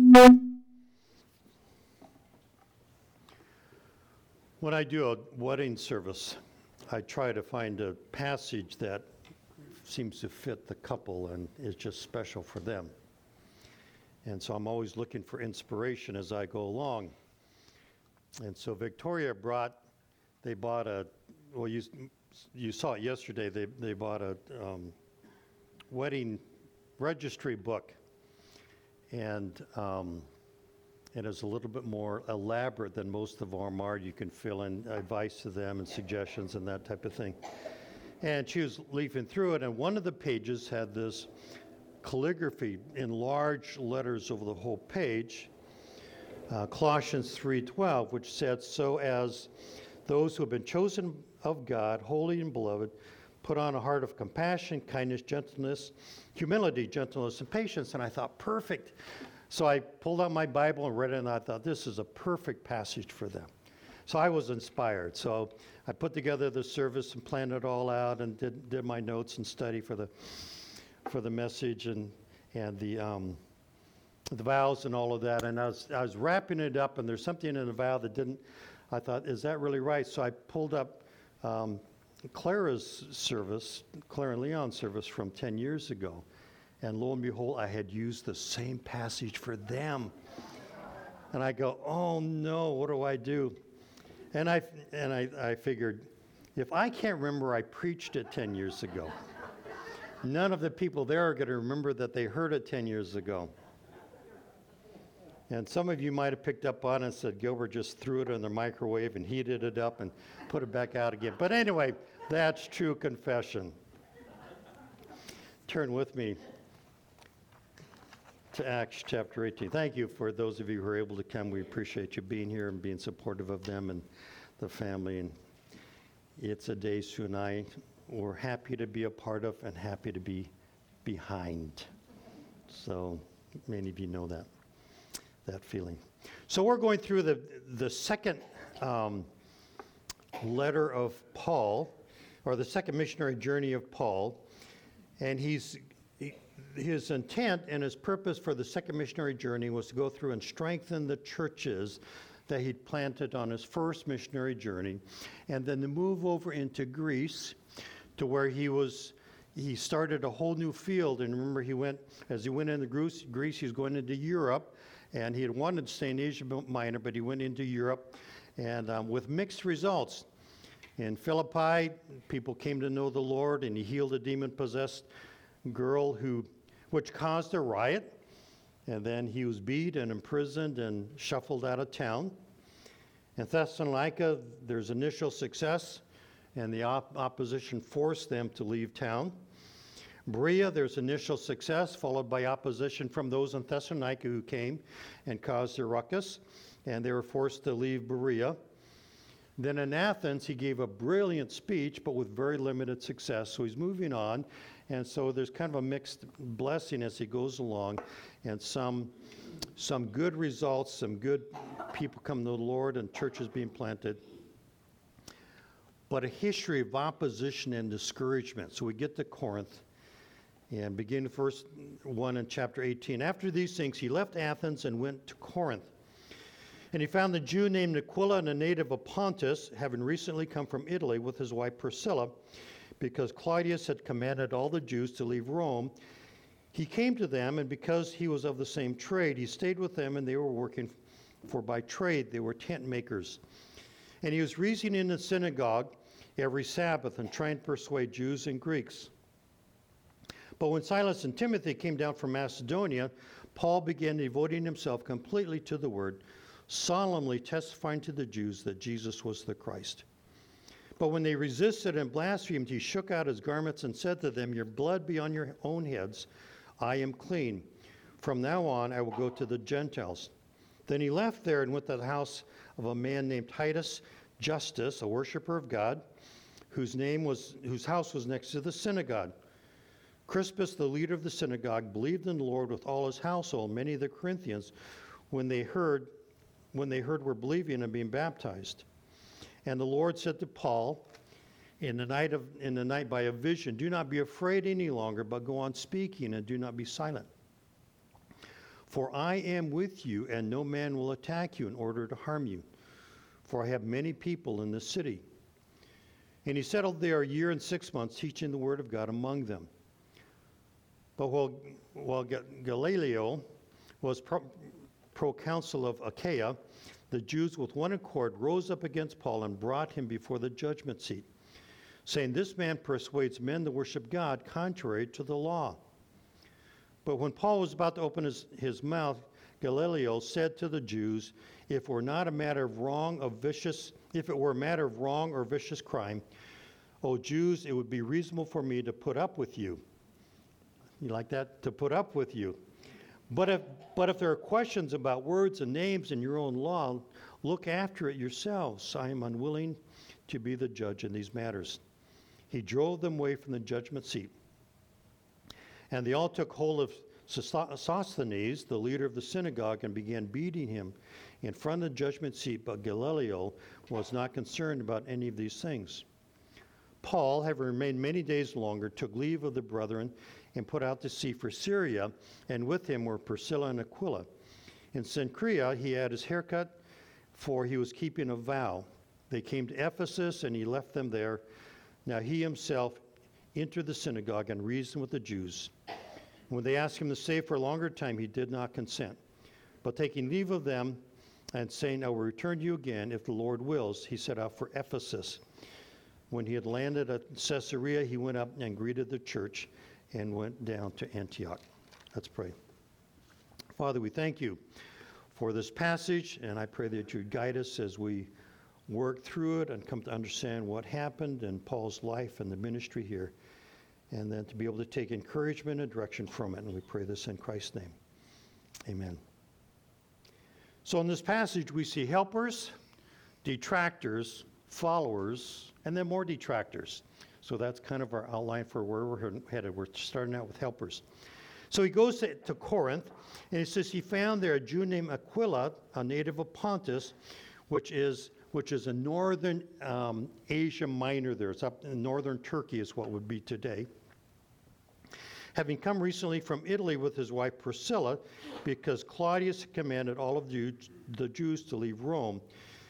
When I do a wedding service, I try to find a passage that seems to fit the couple and is just special for them. And so I'm always looking for inspiration as I go along. And so Victoria bought well, you saw it yesterday, they bought a wedding registry book. And it is a little bit more elaborate than most of them are. You can fill in advice to them and suggestions and that type of thing. And she was leafing through it, and one of the pages had this calligraphy in large letters over the whole page, Colossians 3:12, which said, "So as those who have been chosen of God, holy and beloved, put on a heart of compassion, kindness, gentleness, humility, gentleness, and patience." And I thought, perfect. So I pulled out my Bible and read it, and I thought, this is a perfect passage for them. So I was inspired. So I put together the service and planned it all out and did my notes and study for the message and the vows and all of that. And I was wrapping it up, and there's something in the vow that didn't. I thought, is that really right? So I pulled up Clara's service, Clara and Leon's service from 10 years ago. And lo and behold, I had used the same passage for them. And I go, oh no, what do I do? And I figured, if I can't remember I preached it 10 years ago, none of the people there are going to remember that they heard it 10 years ago. And some of you might have picked up on it and said, Gilbert just threw it in the microwave and heated it up and put it back out again. But anyway, that's true confession. Turn with me to Acts chapter 18. Thank you for those of you who are able to come. We appreciate you being here and being supportive of them and the family. And it's a day Sue and I were happy to be a part of and happy to be behind. So many of you know that feeling. So we're going through the second letter of Paul, or the second missionary journey of Paul. And his intent and his purpose for the second missionary journey was to go through and strengthen the churches that he'd planted on his first missionary journey, and then to move over into Greece, to where he started a whole new field. And remember, as he went into Greece, he was going into Europe, and he had wanted to stay in Asia Minor, but he went into Europe, and with mixed results. In Philippi, people came to know the Lord, and he healed a demon-possessed girl which caused a riot, and then he was beat and imprisoned and shuffled out of town. In Thessalonica, there's initial success, and the opposition forced them to leave town. Berea, there's initial success, followed by opposition from those in Thessalonica who came and caused a ruckus, and they were forced to leave Berea. Then in Athens, he gave a brilliant speech, but with very limited success. So he's moving on, and so there's kind of a mixed blessing as he goes along, and some good results, some good people come to the Lord, and churches being planted. But a history of opposition and discouragement. So we get to Corinth, and begin verse 1 in chapter 18. After these things, he left Athens and went to Corinth. And he found a Jew named Aquila, and a native of Pontus, having recently come from Italy with his wife Priscilla, because Claudius had commanded all the Jews to leave Rome. He came to them, and because he was of the same trade, he stayed with them, and they were working for by trade. They were tent makers. And he was reasoning in the synagogue every Sabbath and trying to persuade Jews and Greeks. But when Silas and Timothy came down from Macedonia, Paul began devoting himself completely to the word, solemnly testifying to the Jews that Jesus was the Christ. But when they resisted and blasphemed, he shook out his garments and said to them, "Your blood be on your own heads. I am clean. From now on, I will go to the Gentiles." Then he left there and went to the house of a man named Titus Justus, a worshiper of God, whose house was next to the synagogue. Crispus, the leader of the synagogue, believed in the Lord with all his household. Many of the Corinthians, when they heard were believing and being baptized. And the Lord said to Paul in the night by a vision, "Do not be afraid any longer, but go on speaking and do not be silent. For I am with you, and no man will attack you in order to harm you. For I have many people in the city. And he settled there a year and 6 months, teaching the word of God among them. But while Gamaliel was proconsul of Achaia, the Jews with one accord rose up against Paul and brought him before the judgment seat, saying, "This man persuades men to worship God contrary to the law." But when Paul was about to open his mouth, Gamaliel said to the Jews, if it were a matter of wrong or vicious crime, O Jews, it would be reasonable for me to put up with you. You like that? To put up with you. But if there are questions about words and names in your own law, look after it yourselves. I am unwilling to be the judge in these matters. He drove them away from the judgment seat. And they all took hold of Sosthenes, the leader of the synagogue, and began beating him in front of the judgment seat. But Gamaliel was not concerned about any of these things. Paul, having remained many days longer, took leave of the brethren and put out to sea for Syria, and with him were Priscilla and Aquila. In Cenchrea he had his haircut, for he was keeping a vow. They came to Ephesus, and he left them there. Now he himself entered the synagogue and reasoned with the Jews. When they asked him to stay for a longer time, he did not consent. But taking leave of them and saying, "I will return to you again if the Lord wills," he set out for Ephesus. When he had landed at Caesarea, he went up and greeted the church and went down to Antioch. Let's pray. Father, we thank you for this passage, and I pray that you guide us as we work through it and come to understand what happened in Paul's life and the ministry here, and then to be able to take encouragement and direction from it. And we pray this in Christ's name. Amen. So in this passage, we see helpers, detractors, followers, and then more detractors. So that's kind of our outline for where we're headed. We're starting out with helpers. So he goes to Corinth, and he says he found there a Jew named Aquila, a native of Pontus, which is in northern Asia Minor there. It's up in northern Turkey is what would be today. Having come recently from Italy with his wife Priscilla, because Claudius commanded all of the Jews to leave Rome.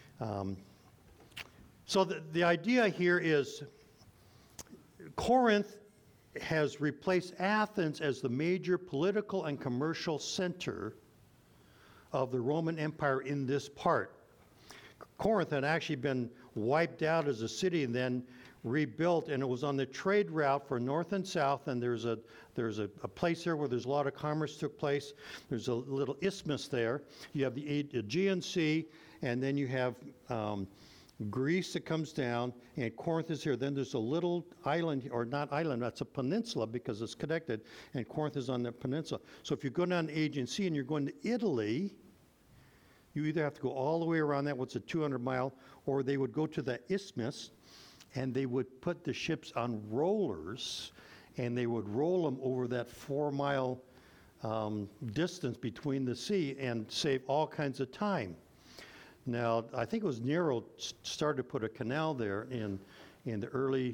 So the idea here is Corinth has replaced Athens as the major political and commercial center of the Roman Empire in this part. Corinth had actually been wiped out as a city and then rebuilt, and it was on the trade route for north and south, and there's a place there where there's a lot of commerce took place. There's a little isthmus there. You have the Aegean Sea, and then you have Greece that comes down, and Corinth is here. Then there's a little island, or not island, that's a peninsula because it's connected, and Corinth is on the peninsula. So if you go down the Aegean Sea and you're going to Italy, you either have to go all the way around that, what's a 200-mile, or they would go to the isthmus, and they would put the ships on rollers, and they would roll them over that 4-mile distance between the sea and save all kinds of time. Now, I think it was Nero started to put a canal there in the early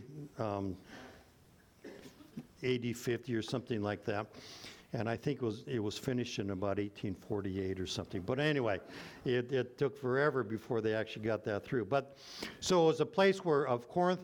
AD 50 or something like that. And I think it was finished in about 1848 or something. But anyway, it took forever before they actually got that through. But so it was a place where of Corinth.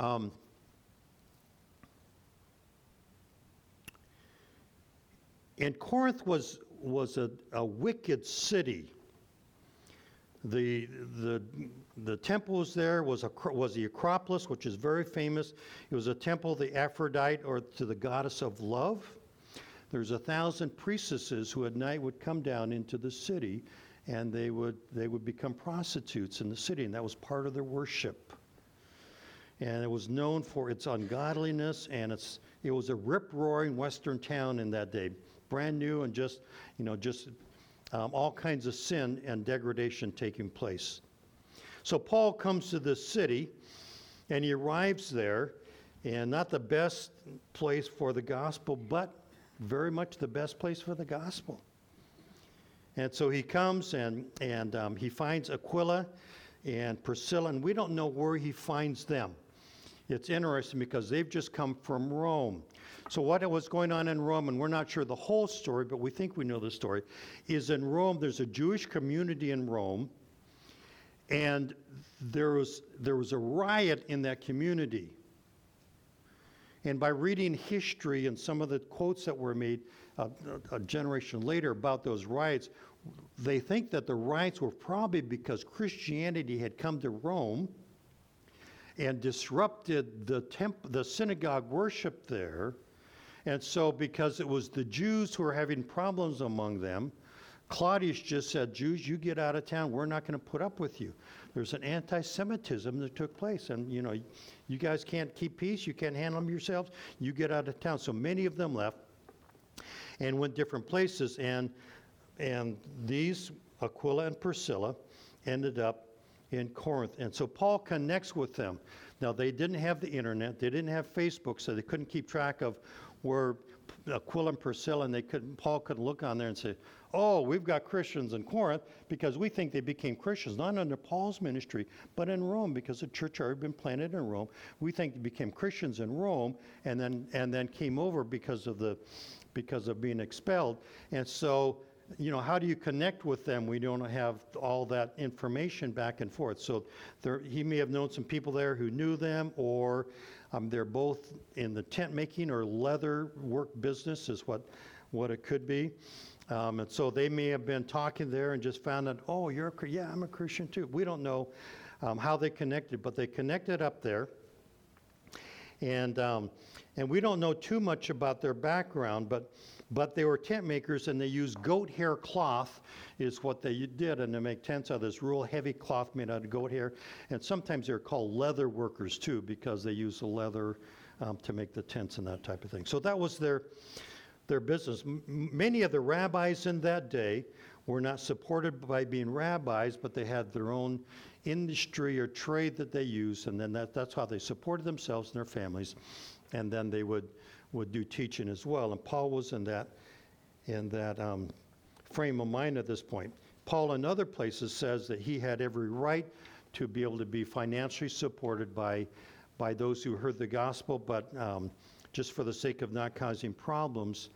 And Corinth was a wicked city. The temple was there, was the Acropolis, which is very famous. It was a temple of the Aphrodite, or to the goddess of love. There's 1,000 priestesses who at night would come down into the city, and they would become prostitutes in the city, and that was part of their worship. And it was known for its ungodliness, and it was a rip-roaring western town in that day, brand new, and just all kinds of sin and degradation taking place. So Paul comes to this city, and he arrives there, and not the best place for the gospel, but very much the best place for the gospel. And so he comes and he finds Aquila and Priscilla, and we don't know where he finds them. It's interesting because they've just come from Rome. So what was going on in Rome, and we're not sure the whole story, but we think we know the story, is in Rome, there's a Jewish community in Rome, and there was a riot in that community. And by reading history and some of the quotes that were made a generation later about those riots, they think that the riots were probably because Christianity had come to Rome and disrupted the synagogue worship there. And so because it was the Jews who were having problems among them, Claudius just said, Jews, you get out of town. We're not going to put up with you. There's an anti-Semitism that took place. And, you guys can't keep peace. You can't handle them yourselves. You get out of town. So many of them left and went different places. And these, Aquila and Priscilla, ended up in Corinth. And so Paul connects with them. Now, they didn't have the internet. They didn't have Facebook, so they couldn't keep track of where Aquila and Priscilla, and Paul couldn't look on there and say, oh, we've got Christians in Corinth, because we think they became Christians, not under Paul's ministry, but in Rome, because the church had already been planted in Rome. We think they became Christians in Rome, and then came over because of being expelled. And so, how do you connect with them? We don't have all that information back and forth. So he may have known some people there who knew them, or they're both in the tent making or leather work business is what it could be. And so they may have been talking there and just found out, oh, yeah, I'm a Christian too. We don't know how they connected, but they connected up there. And we don't know too much about their background, but they were tent makers, and they used goat hair cloth is what they did, and to make tents out of this real heavy cloth made out of goat hair. And sometimes they're called leather workers too, because they use the leather to make the tents and that type of thing. So that was their business. Many of the rabbis in that day were not supported by being rabbis, but they had their own industry or trade that they used, and then that's how they supported themselves and their families. And then they would do teaching as well. And Paul was in that frame of mind at this point. Paul in other places says that he had every right to be able to be financially supported by those who heard the gospel, but just for the sake of not causing problems,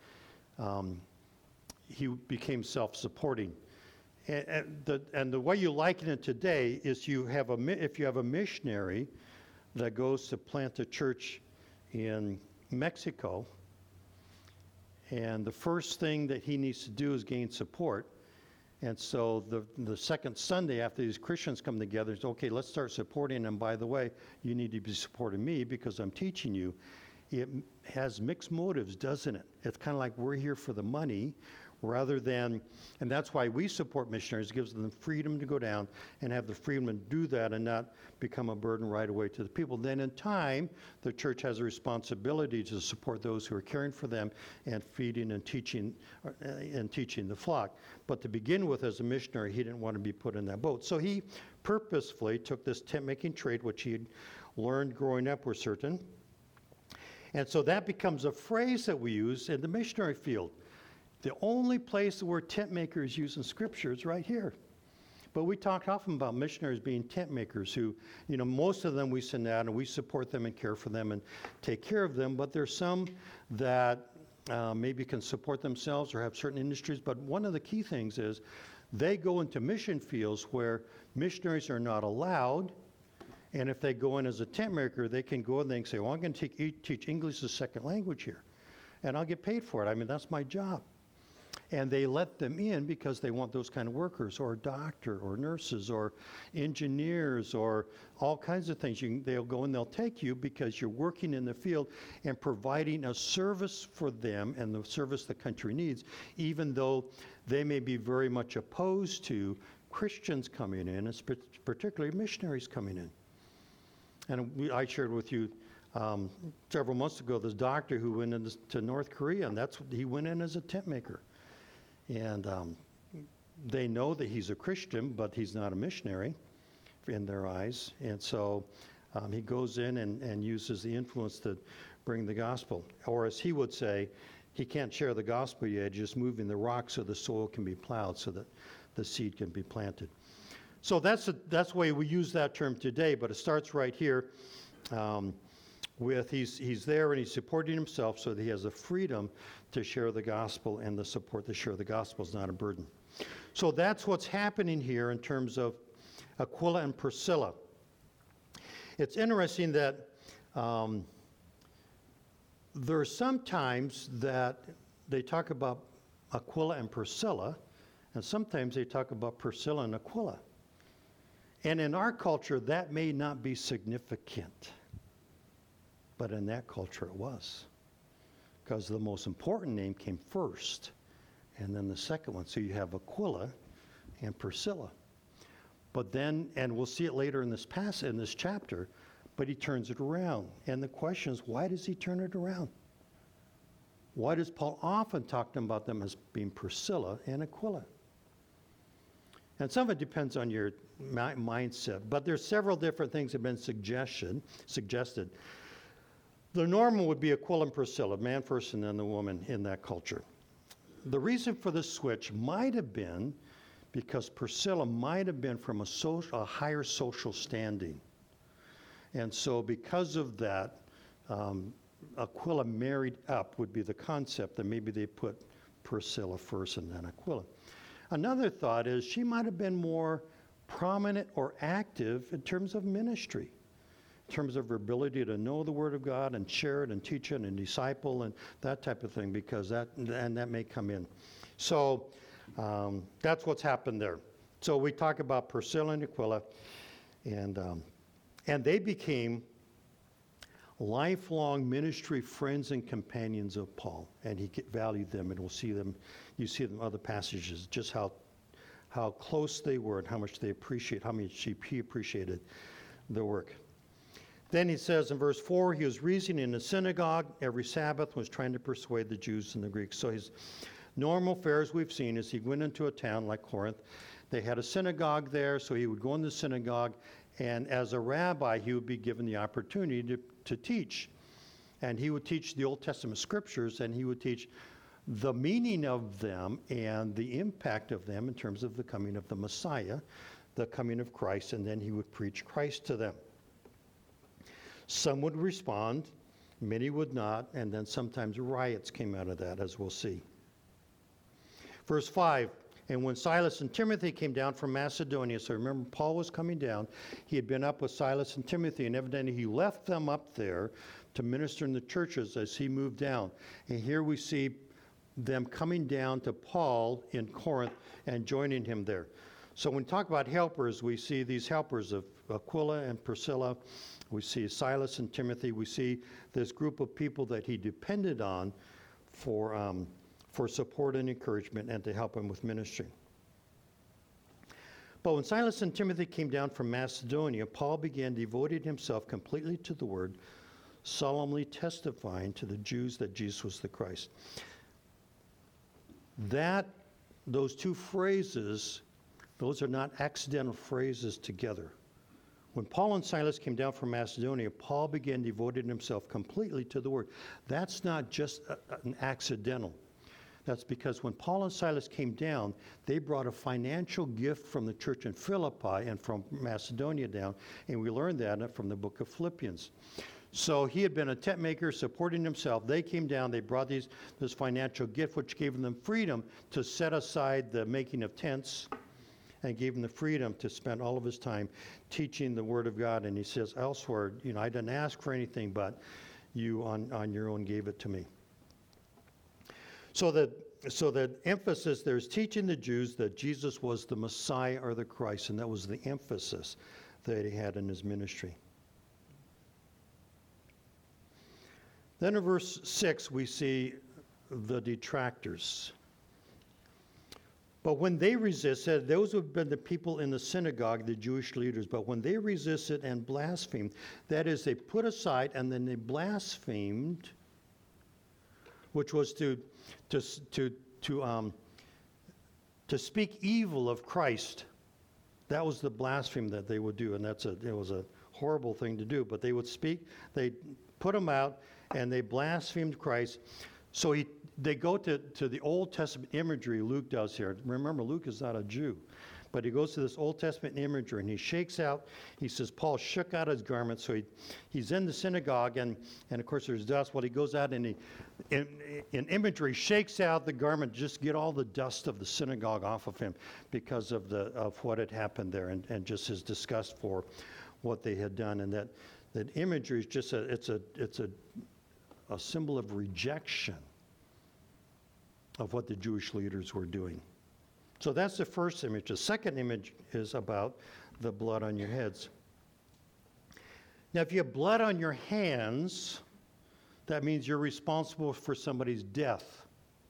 he became self-supporting. And the way you liken it today is if you have a missionary that goes to plant a church in Mexico, and the first thing that he needs to do is gain support. And so the second Sunday after these Christians come together, it's okay, let's start supporting them. By the way, you need to be supporting me because I'm teaching you. It has mixed motives, doesn't it? It's kind of like we're here for the money rather than, and that's why we support missionaries. It gives them the freedom to go down and have the freedom to do that and not become a burden right away to the people. Then in time, the church has a responsibility to support those who are caring for them and feeding and teaching the flock. But to begin with, as a missionary, he didn't want to be put in that boat. So he purposefully took this tent-making trade, which he had learned growing up, we're certain. And so that becomes a phrase that we use in the missionary field. The only place the word tent maker is used in Scripture is right here. But we talk often about missionaries being tent makers who, most of them we send out and we support them and care for them and take care of them. But there's some that maybe can support themselves or have certain industries. But one of the key things is they go into mission fields where missionaries are not allowed. And if they go in as a tent maker, they can go and they can say, well, I'm going to teach English as a second language here. And I'll get paid for it. I mean, that's my job. And they let them in because they want those kind of workers, or a doctor, or nurses, or engineers, or all kinds of things. They'll go and they'll take you because you're working in the field and providing a service for them and the service the country needs, even though they may be very much opposed to Christians coming in, and particularly missionaries coming in. And I shared with you several months ago this doctor who went into North Korea, and he went in as a tent maker. And they know that he's a Christian, but he's not a missionary in their eyes. And so he goes in and uses the influence to bring the gospel. Or as he would say, he can't share the gospel yet, just moving the rock so the soil can be plowed so that the seed can be planted. So that's the way we use that term today, but it starts right here. he's there and he's supporting himself so that he has the freedom to share the gospel, and the support to share the gospel is not a burden. So that's what's happening here in terms of Aquila and Priscilla. It's interesting that there are some times that they talk about Aquila and Priscilla, and sometimes they talk about Priscilla and Aquila. And in our culture, that may not be significant. But in that culture, it was. Because the most important name came first, and then the second one. So you have Aquila and Priscilla. But then, and we'll see it later in this chapter, but he turns it around. And the question is, why does he turn it around? Why does Paul often talk about them as being Priscilla and Aquila? And some of it depends on your mindset, but there's several different things that have been suggested. The normal would be Aquila and Priscilla, man first and then the woman in that culture. The reason for the switch might have been because Priscilla might have been from a higher social standing. And so because of that, Aquila married up would be the concept, that maybe they put Priscilla first and then Aquila. Another thought is she might have been more prominent or active in terms of ministry, in terms of her ability to know the Word of God and share it and teach it and disciple and that type of thing, because that may come in. So that's what's happened there. So we talk about Priscilla and Aquila, and they became lifelong ministry friends and companions of Paul, and he valued them, and we'll see them. You see them in other passages, just how close they were and how much he appreciated their work. Then he says in verse 4, he was reasoning in the synagogue every Sabbath, was trying to persuade the Jews and the Greeks. So his normal fare, as we've seen, is he went into a town like Corinth. They had a synagogue there, so he would go in the synagogue, and as a rabbi, he would be given the opportunity to teach. And he would teach the Old Testament scriptures, and he would teach the meaning of them and the impact of them in terms of the coming of the Messiah, the coming of Christ, and then he would preach Christ to them. Some would respond, many would not, and then sometimes riots came out of that, as we'll see. Verse 5, and when Silas and Timothy came down from Macedonia, so remember Paul was coming down, he had been up with Silas and Timothy, and evidently he left them up there to minister in the churches as he moved down. And here we see them coming down to Paul in Corinth and joining him there. So when we talk about helpers, we see these helpers of Aquila and Priscilla. We see Silas and Timothy. We see this group of people that he depended on for support and encouragement and to help him with ministry. But when Silas and Timothy came down from Macedonia, Paul began devoting himself completely to the word, solemnly testifying to the Jews that Jesus was the Christ. Those two phrases, those are not accidental phrases together. When Paul and Silas came down from Macedonia, Paul began devoting himself completely to the word. That's not just an accidental. That's because when Paul and Silas came down, they brought a financial gift from the church in Philippi and from Macedonia down, and we learned that from the book of Philippians. So he had been a tent maker supporting himself. They came down, they brought this financial gift, which gave them freedom to set aside the making of tents and gave him the freedom to spend all of his time teaching the Word of God. And he says elsewhere, I didn't ask for anything, but you on your own gave it to me. So the emphasis there is teaching the Jews that Jesus was the Messiah or the Christ, and that was the emphasis that he had in his ministry. Then in verse 6, we see the detractors. But when they resisted, those have been the people in the synagogue, the Jewish leaders, but when they resisted and blasphemed, that is, they put aside and then they blasphemed, which was to speak evil of Christ. That was the blasphemy that they would do, and it was a horrible thing to do. But they would speak, they put him out, and they blasphemed Christ. So they go to the Old Testament imagery Luke does here. Remember, Luke is not a Jew, But he goes to this Old Testament imagery, and he shakes out, he says, Paul shook out his garment. So he's in the synagogue, and of course there's dust. Well, he goes out and in imagery, shakes out the garment, just get all the dust of the synagogue off of him because of what had happened there, and just his disgust for what they had done. And that imagery is just it's a symbol of rejection of what the Jewish leaders were doing. So that's the first image. The second image is about the blood on your heads. Now, if you have blood on your hands, that means you're responsible for somebody's death,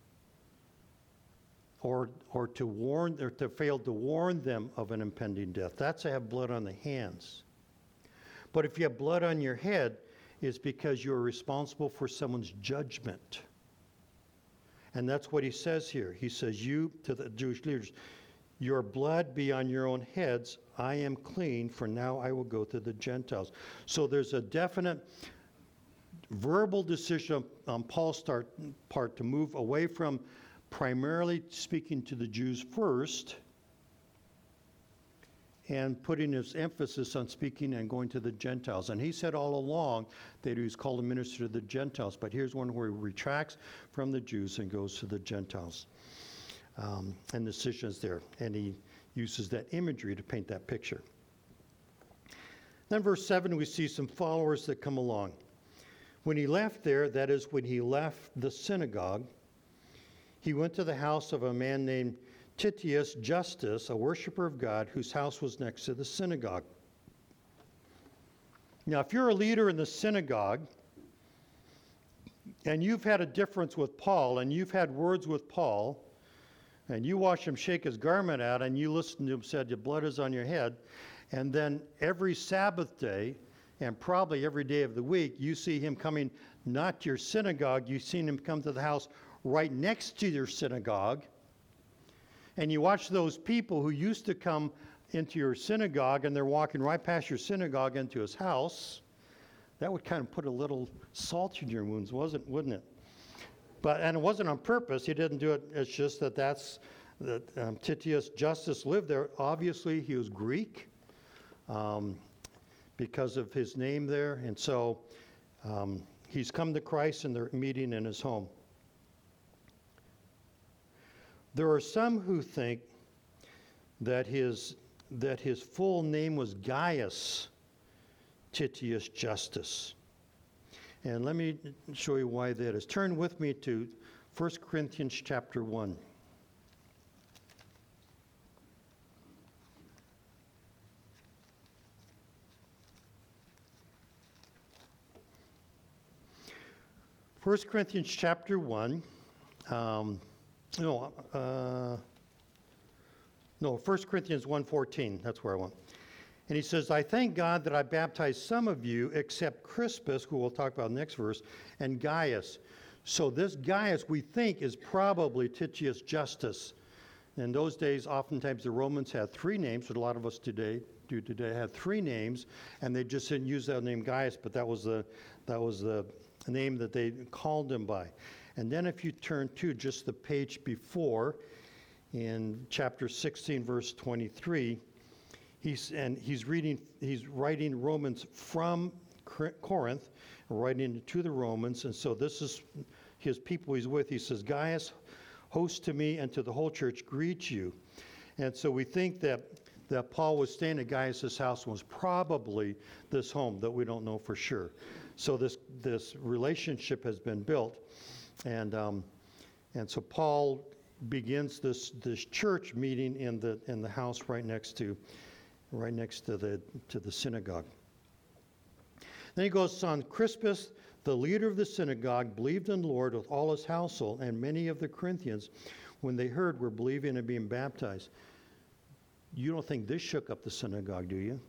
or to fail to warn them of an impending death. That's to have blood on the hands. But if you have blood on your head, it's because you're responsible for someone's judgment. And that's what he says here. He says, you, to the Jewish leaders, your blood be on your own heads. I am clean, for now I will go to the Gentiles. So there's a definite verbal decision on Paul's part to move away from primarily speaking to the Jews first and putting his emphasis on speaking and going to the Gentiles. And he said all along that he was called a minister to the Gentiles, but here's one where he retracts from the Jews and goes to the Gentiles. And the decision is there, and he uses that imagery to paint that picture. Then verse 7, we see some followers that come along. When he left there, that is, when he left the synagogue, he went to the house of a man named Titius Justus, a worshiper of God, whose house was next to the synagogue. Now, if you're a leader in the synagogue, and you've had a difference with Paul, and you've had words with Paul, and you watch him shake his garment out, and you listen to him said, your blood is on your head, and then every Sabbath day, and probably every day of the week, you see him coming not to your synagogue, you've seen him come to the house right next to your synagogue, and you watch those people who used to come into your synagogue and they're walking right past your synagogue into his house, that would kind of put a little salt in your wounds, wouldn't it? And it wasn't on purpose. He didn't do it. It's just that Titius Justus lived there. Obviously, he was Greek because of his name there. And so he's come to Christ and they're meeting in his home. There are some who think that his full name was Gaius Titius Justus. And let me show you why that is. Turn with me to 1 Corinthians chapter 1. First Corinthians chapter 1. 1 Corinthians 1:14, that's where I want. And he says, I thank God that I baptized some of you, except Crispus, who we'll talk about next verse, and Gaius. So this Gaius, we think, is probably Titius Justus. In those days, oftentimes the Romans had three names, but a lot of us today had three names, and they just didn't use that name Gaius, but that was the name that they called him by. And then if you turn to just the page before, in chapter 16, verse 23, he's writing Romans from Corinth, writing to the Romans, and so this is his people he's with. He says, Gaius, host to me and to the whole church, greet you. And so we think that Paul was staying at Gaius' house was probably this home, that we don't know for sure. So this relationship has been built. And so Paul begins this church meeting in the house right next to the synagogue. Then he goes on, Crispus, the leader of the synagogue, believed in the Lord with all his household, and many of the Corinthians, when they heard, were believing and being baptized. You don't think this shook up the synagogue, do you?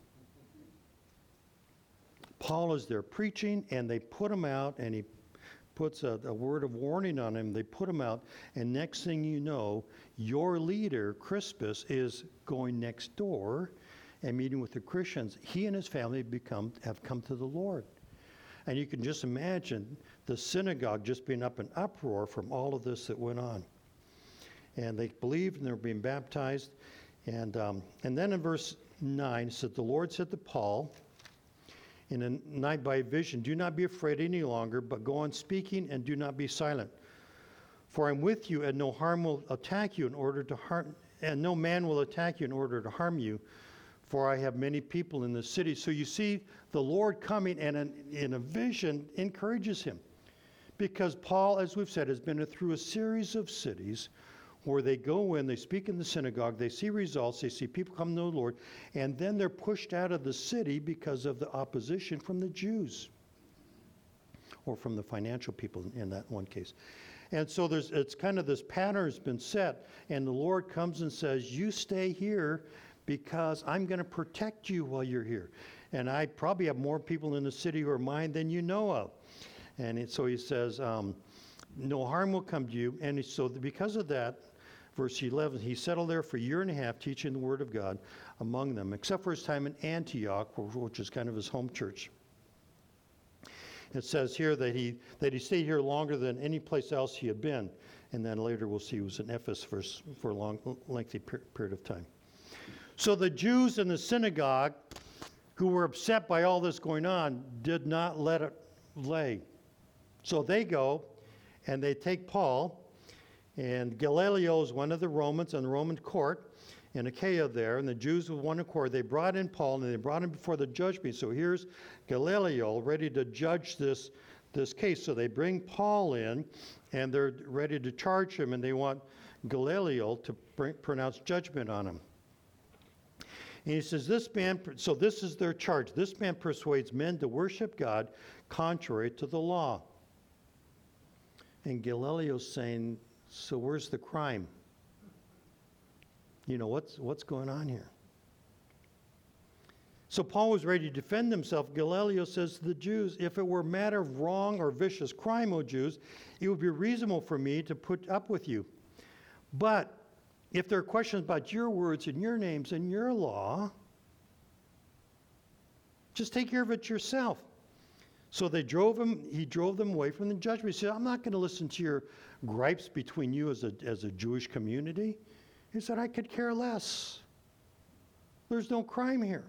Paul is there preaching, and they put him out, and he puts a word of warning on him. They put him out, and next thing you know, your leader, Crispus, is going next door and meeting with the Christians. He and his family have come to the Lord. And you can just imagine the synagogue just being up in uproar from all of this that went on. And they believed, and they were being baptized. And then in verse 9, it says, the Lord said to Paul in a night by vision, do not be afraid any longer, but go on speaking and do not be silent. For I'm with you, and no harm will attack you in order to harm, and no man will attack you in order to harm you, for I have many people in the city. So you see the Lord coming, and in a vision encourages him. Because Paul, as we've said, has been through a series of cities where they go in, they speak in the synagogue, they see results, they see people come to know the Lord, and then they're pushed out of the city because of the opposition from the Jews, or from the financial people in that one case. And so it's kind of this pattern has been set, and the Lord comes and says, you stay here because I'm going to protect you while you're here. And I probably have more people in the city who are mine than you know of. And so he says, no harm will come to you. And so because of that, verse 11, he settled there for a year and a half teaching the word of God among them, except for his time in Antioch, which is kind of his home church. It says here that he stayed here longer than any place else he had been. And then later we'll see he was in Ephesus for a long, lengthy period of time. So the Jews in the synagogue who were upset by all this going on did not let it lay. So they go and they take Paul, and Gamaliel is one of the Romans in the Roman court in Achaia there, and the Jews with one accord, they brought in Paul and they brought him before the judgment. So here's Gamaliel ready to judge this case. So they bring Paul in and they're ready to charge him, and they want Gamaliel to pronounce judgment on him. And he says, so this is their charge. This man persuades men to worship God contrary to the law. And Gamaliel's saying, so where's the crime? You know, what's going on here? So Paul was ready to defend himself. Gamaliel says to the Jews, if it were a matter of wrong or vicious crime, O Jews, it would be reasonable for me to put up with you. But if there are questions about your words and your names and your law, just take care of it yourself. So he drove them away from the judgment. He said, I'm not going to listen to your gripes between you as a Jewish community. He said, I could care less. There's no crime here.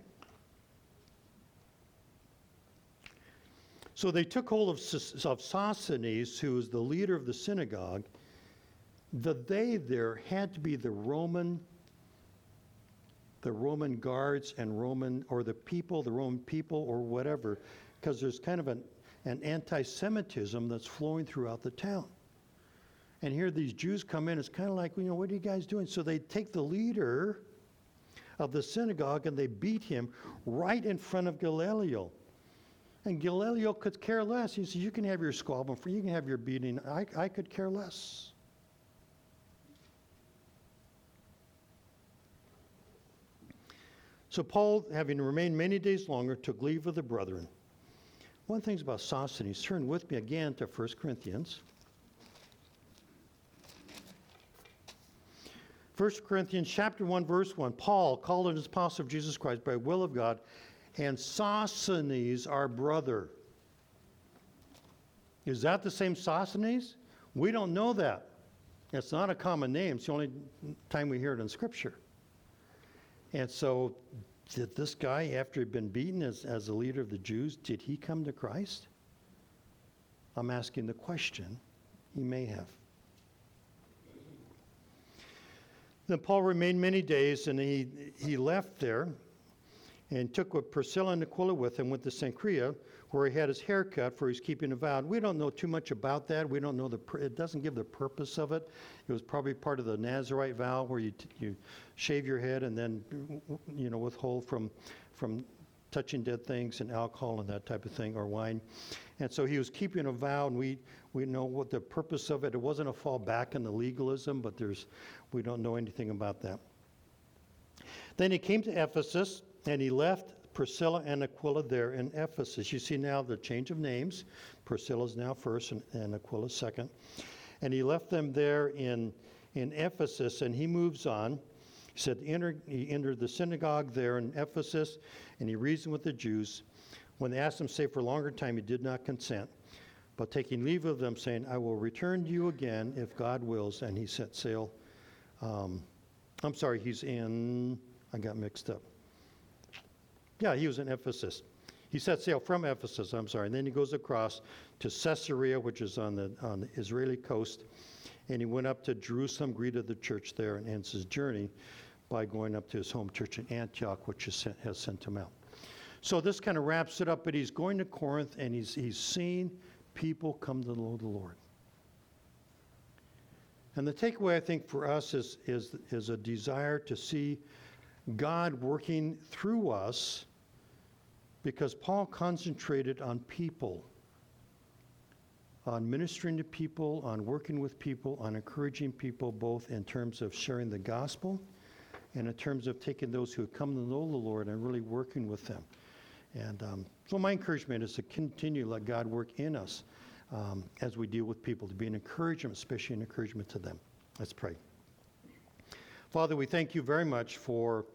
So they took hold of Sosthenes, who was the leader of the synagogue. The they there had to be the Roman guards and the Roman people or whatever, because there's kind of an anti-Semitism that's flowing throughout the town. And here these Jews come in, it's kind of like, what are you guys doing? So they take the leader of the synagogue and they beat him right in front of Gamaliel. And Gamaliel could care less. He says, you can have your squabbling, you can have your beating. I could care less. So Paul, having remained many days longer, took leave of the brethren. One thing about Sosthenes, turn with me again to 1 Corinthians. 1 Corinthians chapter 1, verse 1. Paul, called an apostle of Jesus Christ by will of God, and Sosthenes, our brother. Is that the same Sosthenes? We don't know that. It's not a common name. It's the only time we hear it in Scripture. And so, did this guy, after he'd been beaten as the leader of the Jews, did he come to Christ? I'm asking the question. He may have. Then Paul remained many days, and he left there and took with Priscilla and Aquila with him, went to Cenchrea, where he had his hair cut, for he's keeping a vow. We don't know too much about that. We don't know it doesn't give the purpose of it. It was probably part of the Nazirite vow, where you shave your head and then withhold from touching dead things and alcohol and that type of thing, or wine. And so he was keeping a vow, and we know what the purpose of it. It wasn't a fall back in the legalism, but we don't know anything about that. Then he came to Ephesus, and he left Priscilla and Aquila there in Ephesus. You see now the change of names. Priscilla's now first and Aquila's second. And he left them there in Ephesus, and he moves on. He said he entered the synagogue there in Ephesus, and he reasoned with the Jews. When they asked him to stay for a longer time, he did not consent, but taking leave of them, saying, I will return to you again if God wills. And he set sail I'm sorry, I got mixed up. Yeah, he was in Ephesus. He set sail from Ephesus, and then he goes across to Caesarea, which is on the Israeli coast, and he went up to Jerusalem, greeted the church there, and ends his journey by going up to his home church in Antioch, which has sent him out. So this kind of wraps it up, but he's going to Corinth, and he's seen people come to know the Lord. And the takeaway, I think, for us is a desire to see God working through us, because Paul concentrated on people, on ministering to people, on working with people, on encouraging people, both in terms of sharing the gospel and in terms of taking those who have come to know the Lord and really working with them. And so my encouragement is to continue to let God work in us as we deal with people, to be an encouragement, especially an encouragement to them. Let's pray. Father, we thank you very much for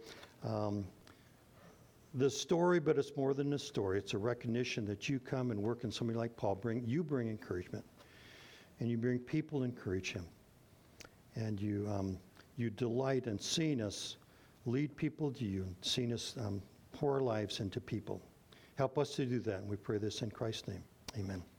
this story, but it's more than a story. It's a recognition that you come and work in somebody like Paul. You bring encouragement, and you bring people encourage him. And you delight in seeing us lead people to you, seeing us pour our lives into people. Help us to do that, and we pray this in Christ's name. Amen.